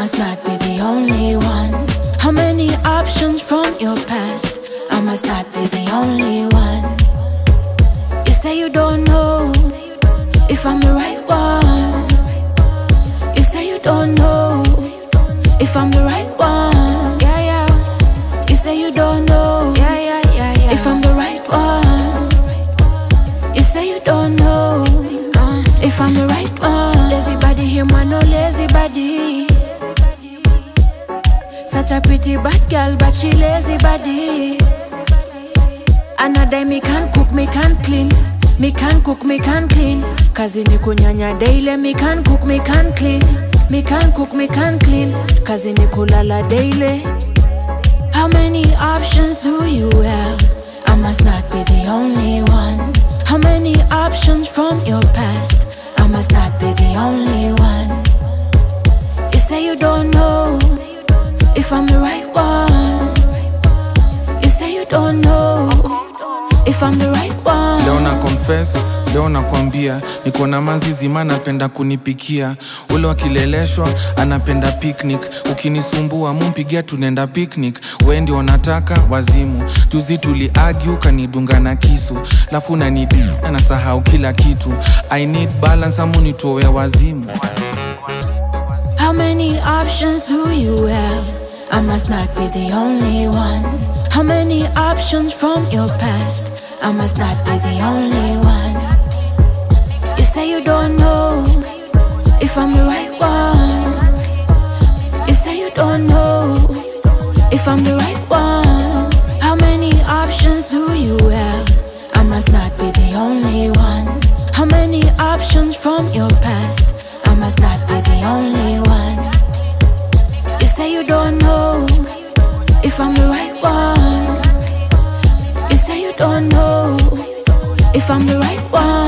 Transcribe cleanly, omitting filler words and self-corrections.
must not be the only one. How many options from your past? I must not be the only one. You say you don't know if I'm the right one. You say you don't know if I'm the right one. Yeah, yeah. You say you don't know. Yeah, yeah, yeah, yeah. If I'm the right one. You say you don't know if I'm the right one. Lazy body, him want no lazy body. Such a pretty bad girl, but she lazy body. Another me can't cook, me can't clean. Me can't cook, me can't clean. Kazi ni kunyanya daily, me can't cook, me can't clean. Me can't cook, me can't clean. Kazi ni kulala daily. How many options do you have? I must not be the only one. How many options from your past? I must not be the only one. You say you don't know if I'm the right one. You say you don't know if I'm the right one. Leo na confess, leo na kwambia niko na manzizi mana penda kunipikia. Ule wakileleshwa anapenda picnic. Ukinisumbua mumpigia tunenda picnic. Wewe ndio unataka wazimu. Juzi tuli argue kanidunga na kisu. Lafu unanidi nasahau kila kitu. I need balance amu nitoe wazimu. How many options do you have? I must not be the only one. How many options from your past? I must not be the only one. You say you don't know if I'm the right one. You say you don't know if I'm the right one. How many options do you have? I must not be the only one. How many options from your past? I must not be the only one. You say you don't know if I'm the right one. You say you don't know if I'm the right one.